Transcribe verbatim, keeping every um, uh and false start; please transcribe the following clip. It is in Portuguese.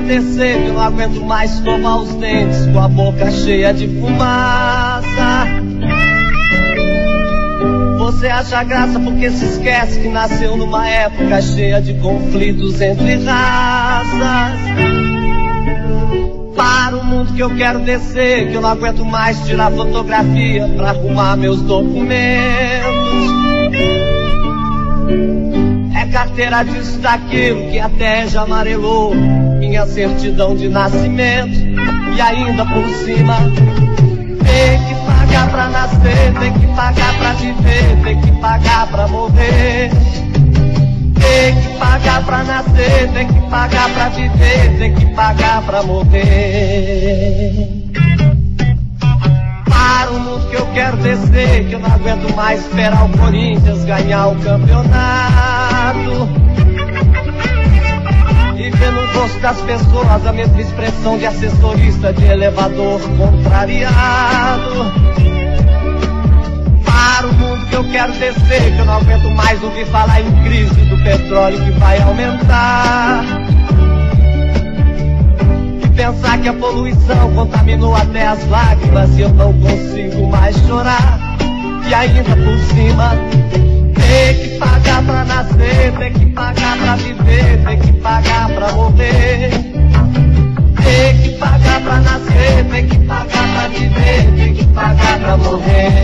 descer, que eu não aguento mais escovar os dentes com a boca cheia de fumaça. Você acha graça porque se esquece que nasceu numa época cheia de conflitos entre raças. Para o mundo que eu quero descer, que eu não aguento mais tirar fotografia pra arrumar meus documentos. É carteira disso, daquilo, que até já amarelou minha certidão de nascimento. E ainda por cima tem que pagar pra nascer, tem que pagar pra viver, tem que pagar pra morrer. Tem que pagar pra nascer, tem que pagar pra viver, tem que pagar pra morrer. Para o mundo que eu quero descer, que eu não aguento mais esperar o Corinthians ganhar o campeonato. E ver no rosto das pessoas a mesma expressão de assessorista de elevador contrariado. Para o mundo que eu quero descer, que eu não aguento mais ouvir falar em crise do petróleo que vai aumentar. E pensar que a poluição contaminou até as lágrimas e eu não consigo mais chorar. E ainda por cima tem que pagar pra nascer, tem que pagar pra viver, tem que pagar pra morrer. Tem que pagar pra nascer, tem que pagar pra viver, tem que pagar pra morrer.